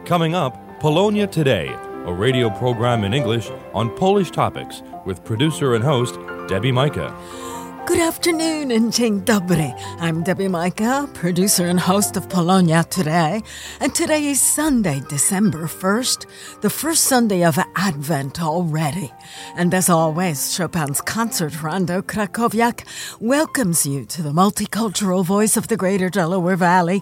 Coming up, Polonia Today, a radio program in English on Polish topics with producer and host Debbie Majka. Good afternoon and dzień dobry. I'm Debbie Majka, producer and host of Polonia Today. And today is Sunday, December 1st, the first Sunday of Advent already. And as always, Chopin's Concert Rondo Krakowiak welcomes you to the multicultural voice of the Greater Delaware Valley,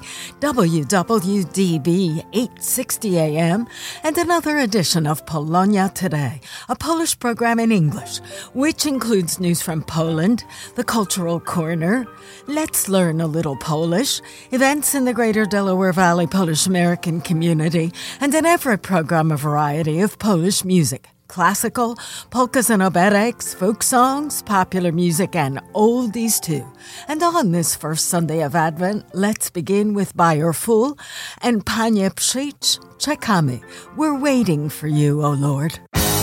WWDB 860 AM, and another edition of Polonia Today, a Polish program in English, which includes news from Poland, the Cultural Corner, Let's Learn a Little Polish, events in the Greater Delaware Valley Polish American community, and in every program a variety of Polish music. Classical, polkas and operets, folk songs, popular music, and oldies too. And on this first Sunday of Advent, let's begin with By Your Fool and Panie przyjdź, czekamy. We're waiting for you, O Lord.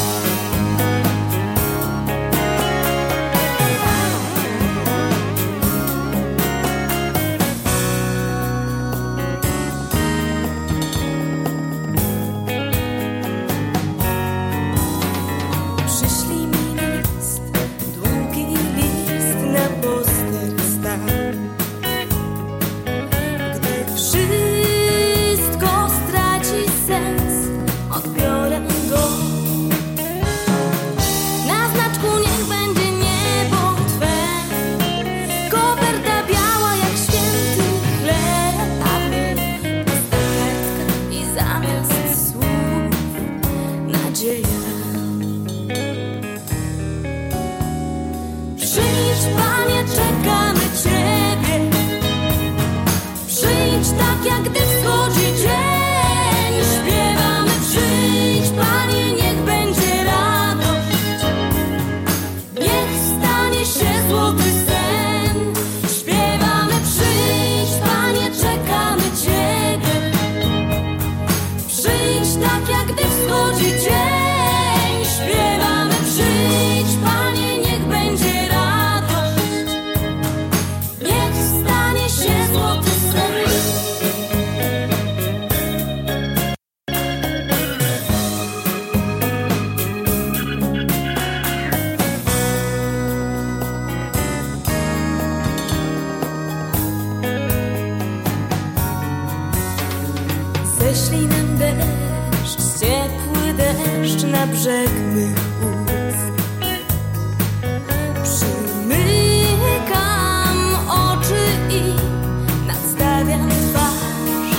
Ześlij nam deszcz, ciepły deszcz na brzeg mych ust. Przymykam oczy i nadstawiam twarz.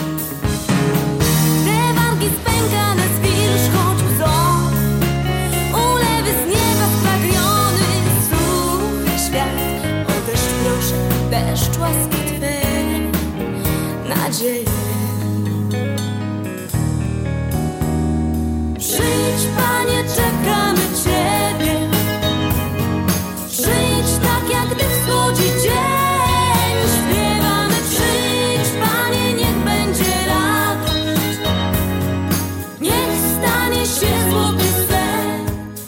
Te wargi spękane zwierzchoć łzą, ulewy z nieba spragniony, suchy świat. O deszcz proszę, deszcz łaski Twej, nadzieję. Przyjdź, Panie, czekamy Ciebie. Przyjdź tak, jak gdy wschodzi dzień. Śpiewamy, przyjdź, Panie, niech będzie radość. Niech stanie się złoty sen.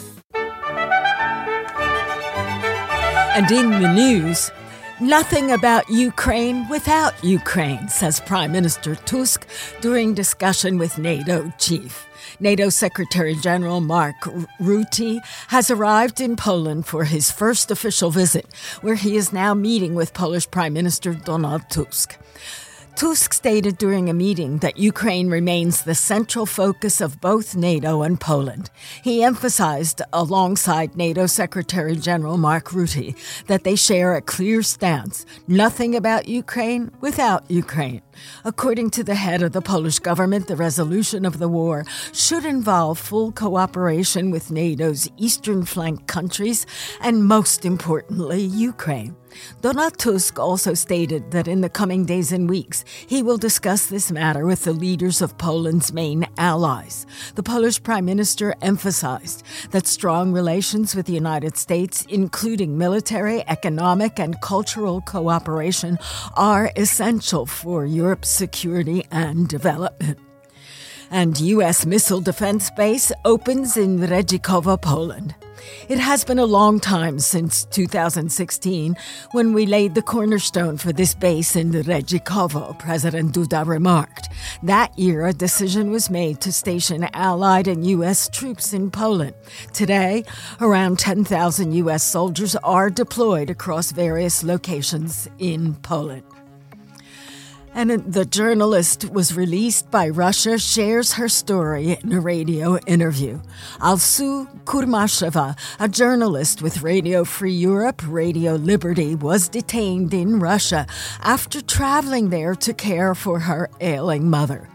And in the news, nothing about Ukraine without Ukraine, says Prime Minister Tusk during discussion with NATO chief. NATO Secretary General Mark Rutte has arrived in Poland for his first official visit, where he is now meeting with Polish Prime Minister Donald Tusk. Tusk stated during a meeting that Ukraine remains the central focus of both NATO and Poland. He emphasized, alongside NATO Secretary General Mark Rutte, that they share a clear stance, nothing about Ukraine without Ukraine. According to the head of the Polish government, the resolution of the war should involve full cooperation with NATO's eastern flank countries and, most importantly, Ukraine. Donald Tusk also stated that in the coming days and weeks, he will discuss this matter with the leaders of Poland's main allies. The Polish Prime Minister emphasized that strong relations with the United States, including military, economic, and cultural cooperation, are essential for Europe's security and development. And U.S. missile defense base opens in Redzikowo, Poland. It has been a long time since 2016 when we laid the cornerstone for this base in Redzikowo, President Duda remarked. That year, a decision was made to station Allied and U.S. troops in Poland. Today, around 10,000 U.S. soldiers are deployed across various locations in Poland. And the journalist was released by Russia shares her story in a radio interview. Alsu Kurmasheva, a journalist with Radio Free Europe, Radio Liberty, was detained in Russia after traveling there to care for her ailing mother.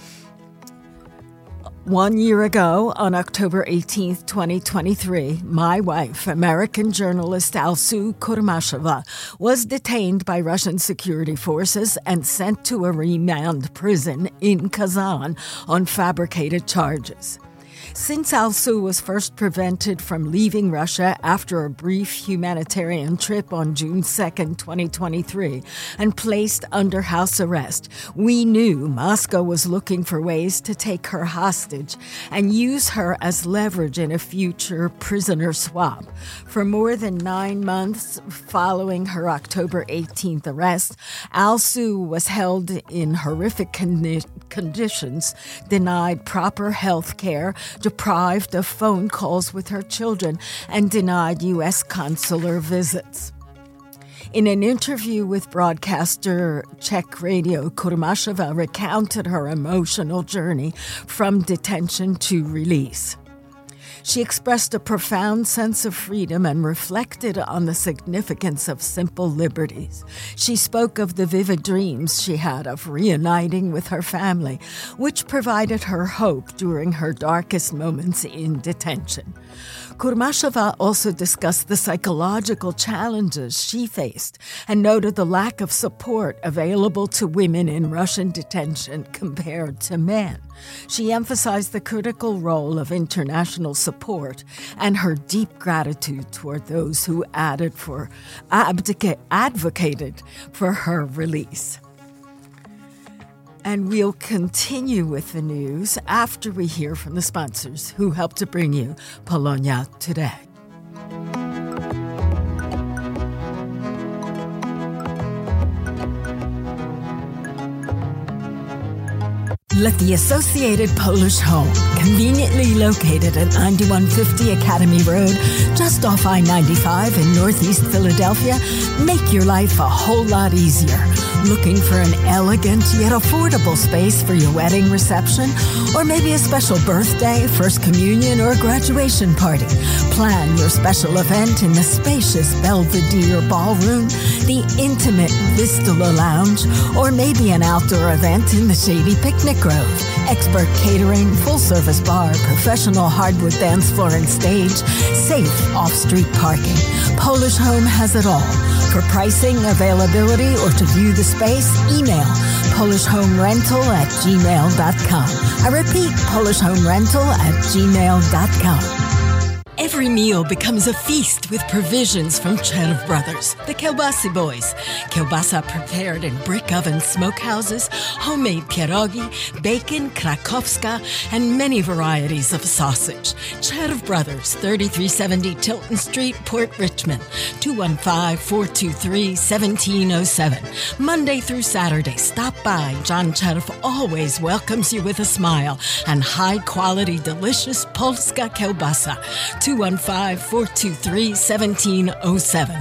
1 year ago, on October 18, 2023, my wife, American journalist Alsu Kurmasheva, was detained by Russian security forces and sent to a remand prison in Kazan on fabricated charges. Since Alsu was first prevented from leaving Russia after a brief humanitarian trip on June 2, 2023, and placed under house arrest, we knew Moscow was looking for ways to take her hostage and use her as leverage in a future prisoner swap. For more than 9 months following her October 18th arrest, Alsu was held in horrific conditions, denied proper health care, deprived of phone calls with her children, and denied U.S. consular visits. In an interview with broadcaster Czech Radio, Kurmasheva recounted her emotional journey from detention to release. She expressed a profound sense of freedom and reflected on the significance of simple liberties. She spoke of the vivid dreams she had of reuniting with her family, which provided her hope during her darkest moments in detention. Kurmasheva also discussed the psychological challenges she faced and noted the lack of support available to women in Russian detention compared to men. She emphasized the critical role of international support and her deep gratitude toward those who advocated for her release. And we'll continue with the news after we hear from the sponsors who help to bring you Polonia Today. Let the Associated Polish Home, conveniently located at 9150 Academy Road, just off I-95 in Northeast Philadelphia, make your life a whole lot easier. Looking for an elegant yet affordable space for your wedding reception, or maybe a special birthday, first communion, or graduation party? Plan your special event in the spacious Belvedere Ballroom, the intimate Vistula Lounge, or maybe an outdoor event in the shady Picnic Grove. Expert catering, full-service bar, professional hardwood dance floor and stage, safe off-street parking. Polish Home has it all. For pricing, availability, or to view the space, email polishhomerental@gmail.com. I repeat, polishhomerental@gmail.com. Every meal becomes a feast with provisions from Cherv Brothers, the Kiełbasy Boys. Kiełbasa prepared in brick oven smokehouses, homemade pierogi, bacon, krakowska, and many varieties of sausage. Cherv Brothers, 3370 Tilton Street, Port Richmond, 215-423-1707. Monday through Saturday, stop by. John Cherv always welcomes you with a smile and high-quality, delicious Polska Kiełbasa. 215-423-1707.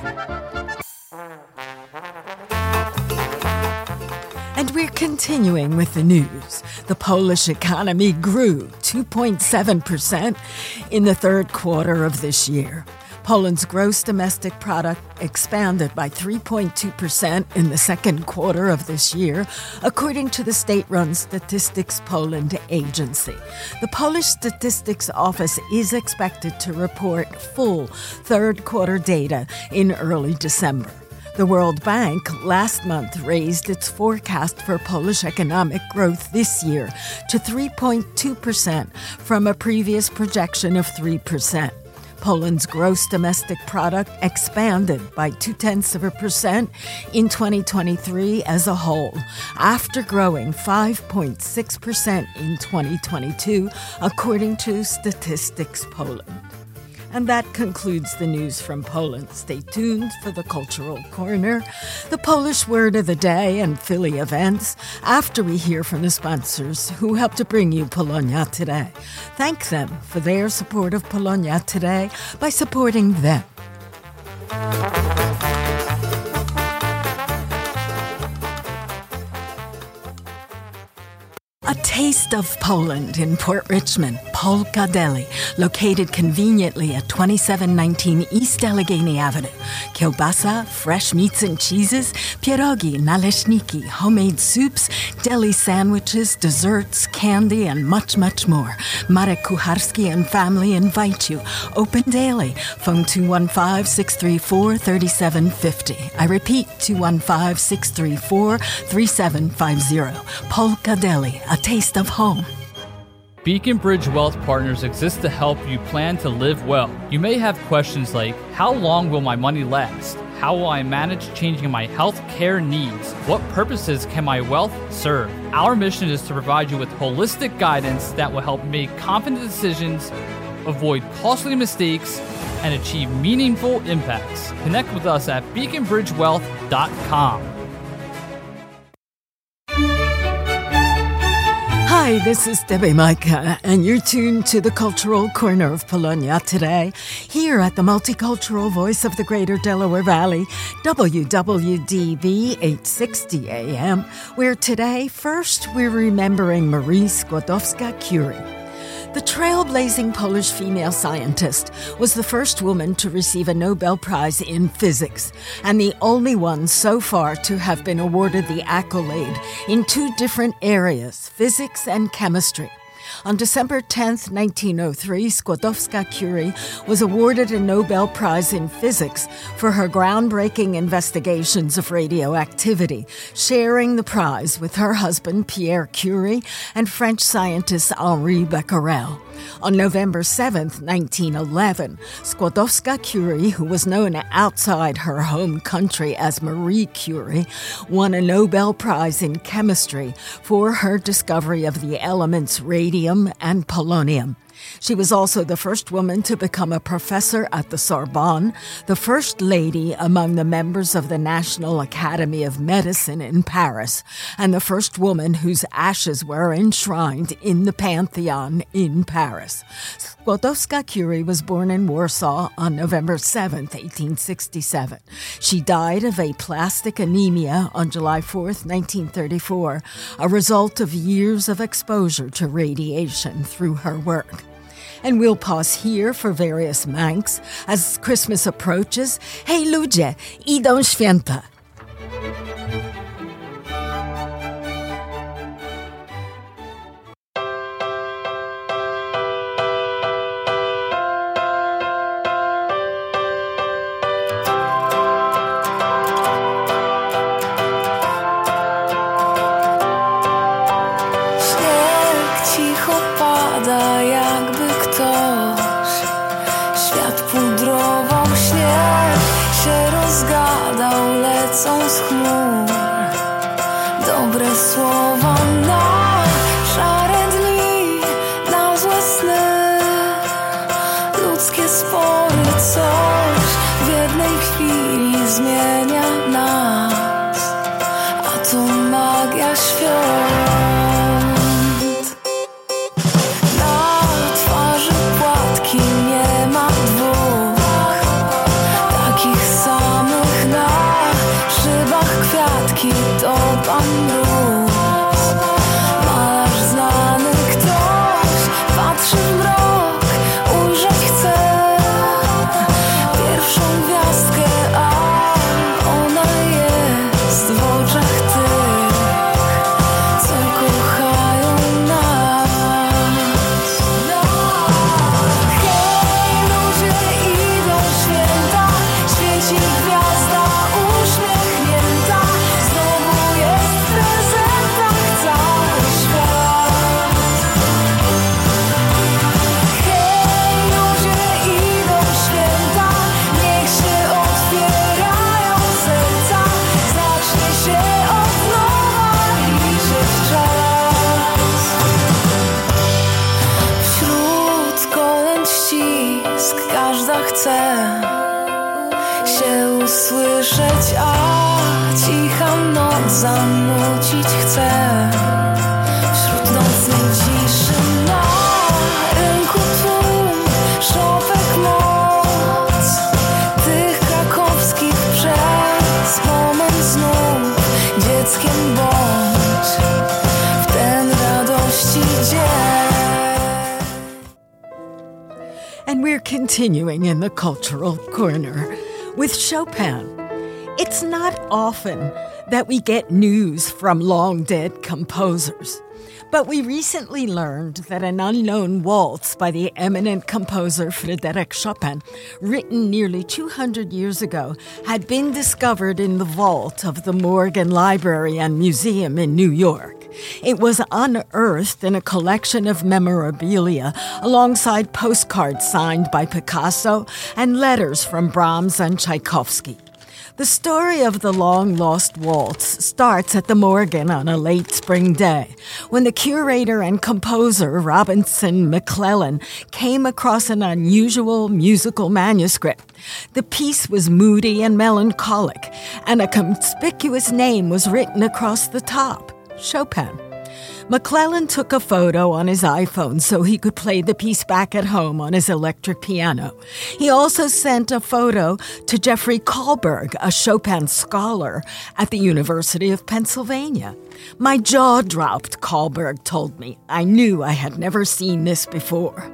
And we're continuing with the news. The Polish economy grew 2.7% in the third quarter of this year. Poland's gross domestic product expanded by 3.2% in the second quarter of this year, according to the state-run Statistics Poland agency. The Polish Statistics Office is expected to report full third-quarter data in early December. The World Bank last month raised its forecast for Polish economic growth this year to 3.2% from a previous projection of 3%. Poland's gross domestic product expanded by 0.2% in 2023 as a whole, after growing 5.6% in 2022, according to Statistics Poland. And that concludes the news from Poland. Stay tuned for the Cultural Corner, the Polish Word of the Day, and Philly events after we hear from the sponsors who help to bring you Polonia Today. Thank them for their support of Polonia Today by supporting them. A taste of Poland in Port Richmond, Polka Deli, located conveniently at 2719 East Allegheny Avenue. Kiełbasa, fresh meats and cheeses, pierogi, naleśniki, homemade soups, deli sandwiches, desserts, candy, and much, much more. Marek Kucharski and family invite you. Open daily. Phone 215-634-3750. I repeat, 215-634-3750. Polka Deli, a taste of home. Beacon Bridge Wealth Partners exists to help you plan to live well. You may have questions like, how long will my money last? How will I manage changing my health care needs? What purposes can my wealth serve? Our mission is to provide you with holistic guidance that will help make confident decisions, avoid costly mistakes, and achieve meaningful impacts. Connect with us at beaconbridgewealth.com. Hi, this is Debbie Micah, and you're tuned to the Cultural Corner of Polonia Today, here at the multicultural voice of the Greater Delaware Valley, WWDB 860 AM, where today, first, we're remembering Marie Skłodowska-Curie. The trailblazing Polish female scientist was the first woman to receive a Nobel Prize in physics, and the only one so far to have been awarded the accolade in two different areas, physics and chemistry. On December 10, 1903, Skłodowska-Curie was awarded a Nobel Prize in Physics for her groundbreaking investigations of radioactivity, sharing the prize with her husband Pierre Curie and French scientist Henri Becquerel. On November 7, 1911, Skłodowska-Curie, who was known outside her home country as Marie Curie, won a Nobel Prize in Chemistry for her discovery of the elements radium and polonium. She was also the first woman to become a professor at the Sorbonne, the first lady among the members of the National Academy of Medicine in Paris, and the first woman whose ashes were enshrined in the Pantheon in Paris. Skłodowska-Curie was born in Warsaw on November 7, 1867. She died of aplastic anemia on July 4, 1934, a result of years of exposure to radiation through her work. And we'll pause here for various Manx as Christmas approaches. Hej ludzie, idą święta. Gwiazda uśmiechnięta, znowu jest prezent. tusk, każda chce się usłyszeć, a cicha noc zanucić chce. Wśród nocnej ciszy na rynku tłum szopek moc tych krakowskich przez moment znów dzieckiem bądź w ten radości dzień. And we're continuing in the cultural corner with Chopin. It's not often that we get news from long-dead composers, but we recently learned that an unknown waltz by the eminent composer Frédéric Chopin, written nearly 200 years ago, had been discovered in the vault of the Morgan Library and Museum in New York. It was unearthed in a collection of memorabilia alongside postcards signed by Picasso and letters from Brahms and Tchaikovsky. The story of the long-lost waltz starts at the Morgan on a late spring day, when the curator and composer Robinson McClellan came across an unusual musical manuscript. The piece was moody and melancholic, and a conspicuous name was written across the top: Chopin. McClellan took a photo on his iPhone so he could play the piece back at home on his electric piano. He also sent a photo to Jeffrey Kahlberg, a Chopin scholar at the University of Pennsylvania. My jaw dropped, Kahlberg told me. I knew I had never seen this before.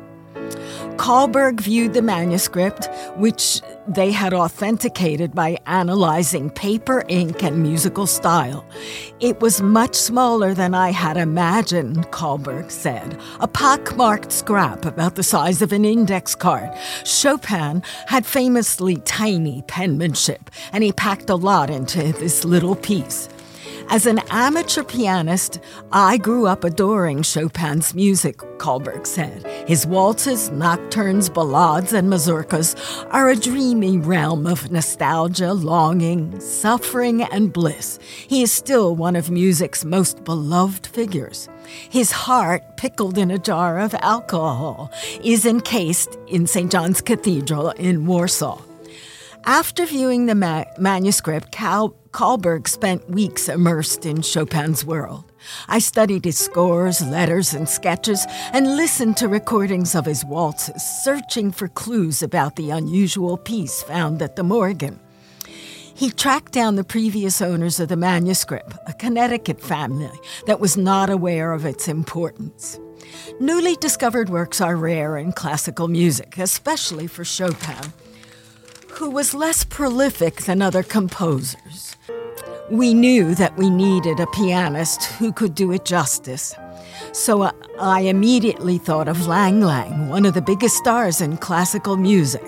Kahlberg viewed the manuscript, which they had authenticated by analyzing paper, ink, and musical style. It was much smaller than I had imagined, Kahlberg said, a pockmarked scrap about the size of an index card. Chopin had famously tiny penmanship, and he packed a lot into this little piece. As an amateur pianist, I grew up adoring Chopin's music, Kahlberg said. His waltzes, nocturnes, ballades, and mazurkas are a dreamy realm of nostalgia, longing, suffering, and bliss. He is still one of music's most beloved figures. His heart, pickled in a jar of alcohol, is encased in St. John's Cathedral in Warsaw. After viewing the manuscript, Kahlberg spent weeks immersed in Chopin's world. I studied his scores, letters, and sketches, and listened to recordings of his waltzes, searching for clues about the unusual piece found at the Morgan. He tracked down the previous owners of the manuscript, a Connecticut family that was not aware of its importance. Newly discovered works are rare in classical music, especially for Chopin, who was less prolific than other composers. We knew that we needed a pianist who could do it justice. So I immediately thought of Lang Lang, one of the biggest stars in classical music.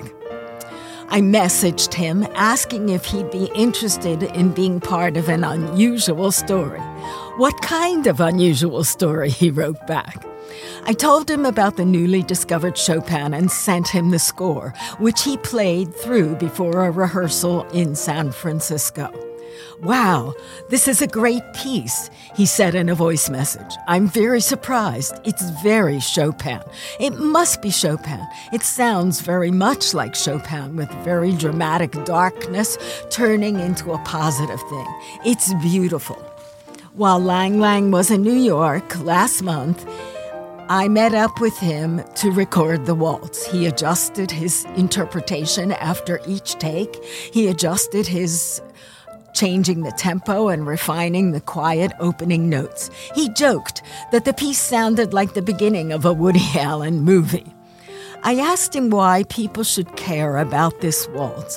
I messaged him asking if he'd be interested in being part of an unusual story. What kind of unusual story, he wrote back. I told him about the newly discovered Chopin and sent him the score, which he played through before a rehearsal in San Francisco. "Wow, this is a great piece," he said in a voice message. "I'm very surprised. It's very Chopin. It must be Chopin. It sounds very much like Chopin, with very dramatic darkness turning into a positive thing. It's beautiful." While Lang Lang was in New York last month, I met up with him to record the waltz. He adjusted his interpretation after each take. He adjusted his changing the tempo and refining the quiet opening notes. He joked that the piece sounded like the beginning of a Woody Allen movie. I asked him why people should care about this waltz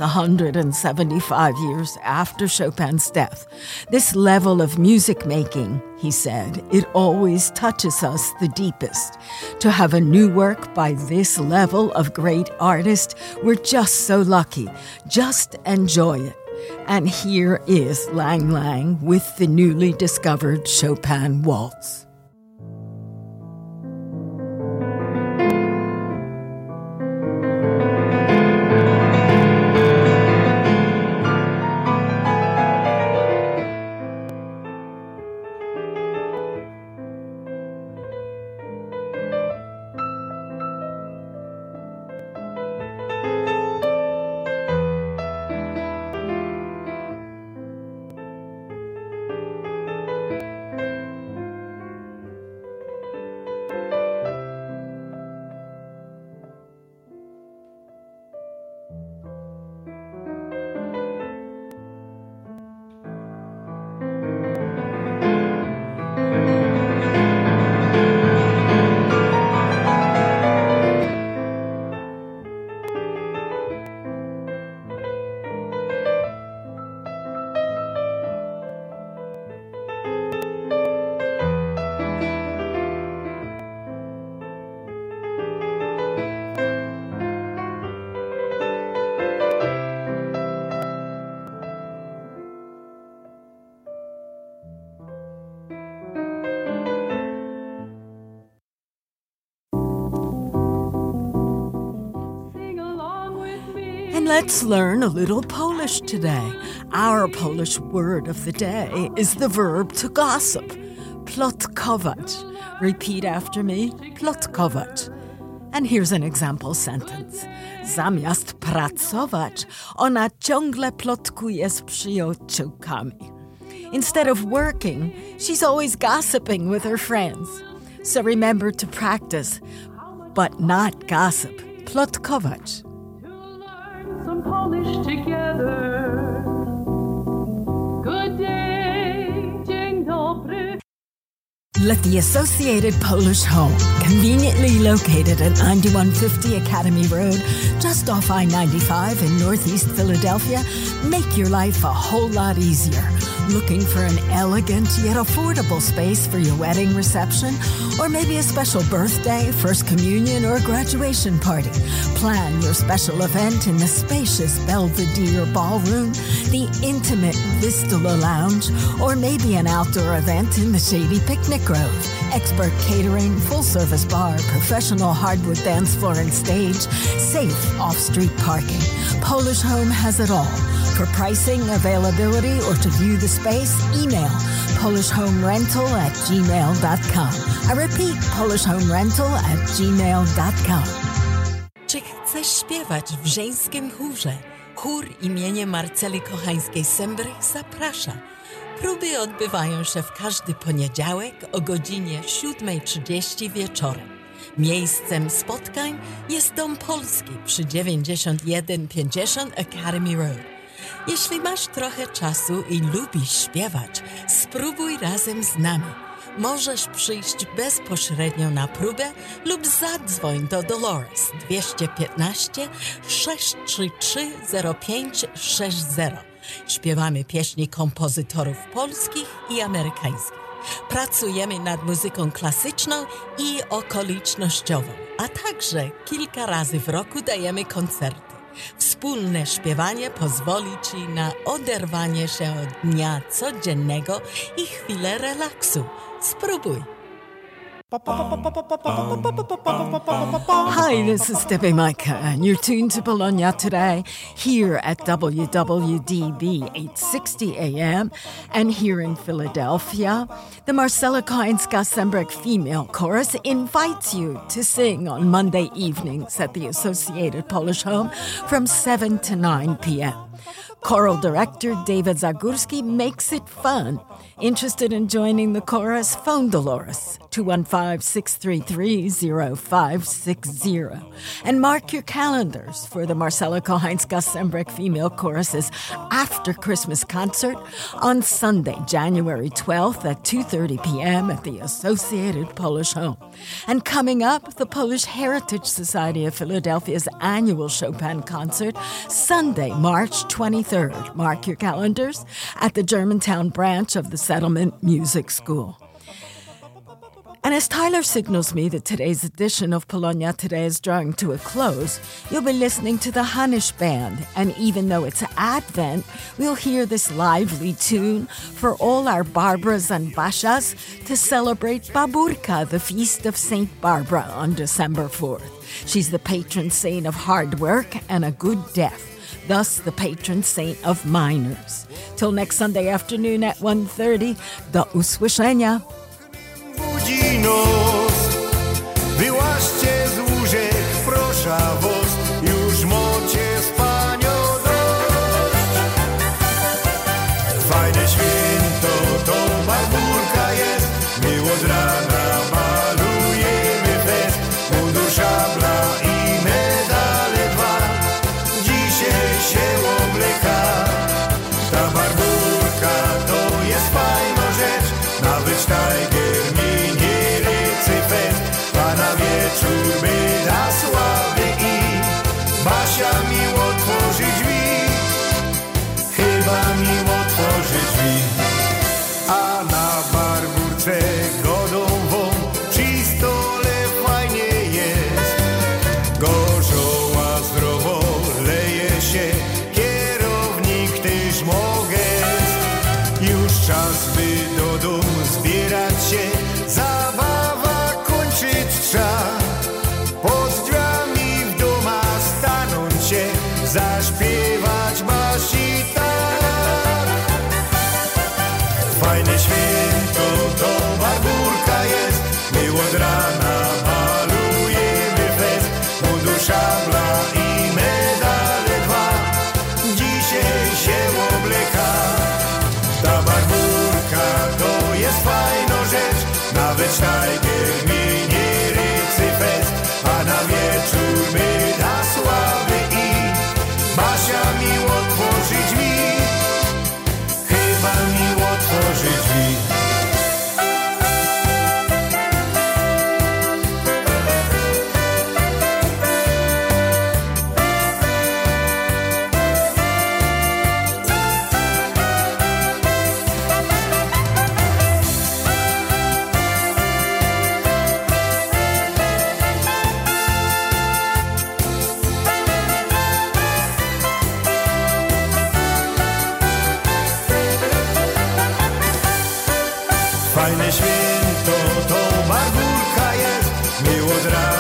175 years after Chopin's death. This level of music making, he said, it always touches us the deepest. To have a new work by this level of great artist, we're just so lucky. Just enjoy it. And here is Lang Lang with the newly discovered Chopin waltz. And let's learn a little Polish today. Our Polish word of the day is the verb to gossip, plotkować. Repeat after me, plotkować. And here's an example sentence. Zamiast pracować, ona ciągle plotkuje z przyjaciółkami. Instead of working, she's always gossiping with her friends. So remember to practice, but not gossip. Plotkować. Some Polish together. Good day, dzień dobry. Let the Associated Polish Home, conveniently located at 9150 Academy Road, just off I-95 in Northeast Philadelphia, make your life a whole lot easier. Looking for an elegant yet affordable space for your wedding reception, or maybe a special birthday, first communion, or graduation party? Plan your special event in the spacious Belvedere Ballroom, the intimate Vistula Lounge, or maybe an outdoor event in the shady Picnic Grove. Expert catering, full-service bar, professional hardwood dance floor and stage, safe off-street parking. Polish Home has it all. For pricing, availability, or to view the space, email polishhomerental@gmail.com. I repeat, polishhomerental@gmail.com. Czy chcesz śpiewać w żeńskim chórze? Chór imienia Marceli Kochańskiej-Sembrych zaprasza. Próby odbywają się w każdy poniedziałek o godzinie 7:30 wieczorem. Miejscem spotkań jest Dom Polski przy 9150 Academy Road. Jeśli masz trochę czasu i lubisz śpiewać, spróbuj razem z nami. Możesz przyjść bezpośrednio na próbę lub zadzwoń do Dolores 215 633 0560. Śpiewamy pieśni kompozytorów polskich i amerykańskich. Pracujemy nad muzyką klasyczną i okolicznościową, a także kilka razy w roku dajemy koncerty. Wspólne śpiewanie pozwoli Ci na oderwanie się od dnia codziennego i chwilę relaksu. Spróbuj! Hi, this is Debbie Micah, and you're tuned to Bologna Today here at WWDB 860 AM and here in Philadelphia. The Marcela Kochańska-Sembrych Female Chorus invites you to sing on Monday evenings at the Associated Polish Home from 7 to 9 p.m. Choral director David Zagórski makes it fun. Interested in joining the chorus? Phone Dolores 215-633-0560. And mark your calendars for the Marcela Kochańska-Sembrych Female Chorus's After Christmas concert on Sunday, January 12th at 2:30 p.m. at the Associated Polish Home. And coming up, the Polish Heritage Society of Philadelphia's annual Chopin concert, Sunday, March 23rd. Mark your calendars at the Germantown branch of the Settlement Music School. And as Tyler signals me that today's edition of Bologna Today is drawing to a close, you'll be listening to the Hanish Band. And even though it's Advent, we'll hear this lively tune for all our Barbaras and Bashas to celebrate Baburka, the feast of St. Barbara, on December 4th. She's the patron saint of hard work and a good death. Thus the patron saint of miners. Till next Sunday afternoon at 1:30, do usłyszenia. Budzi nos, wyłaźcie z łóżek, proszę was, już mocie spanio dość. Fajne święto to Baburka jest, my od rana malujemy fest, mundur, szabla i medale dwa. Dzisiaj się obleka, ta Baburka to jest fajna rzecz, nawet Tiger mi nie ryc. być Tiger minie rycy fest, a na wieczór my da sławy i Basia mi otworzy drzwi, chyba mi otworzy drzwi. Fajne święto to Magórka jest, my od rana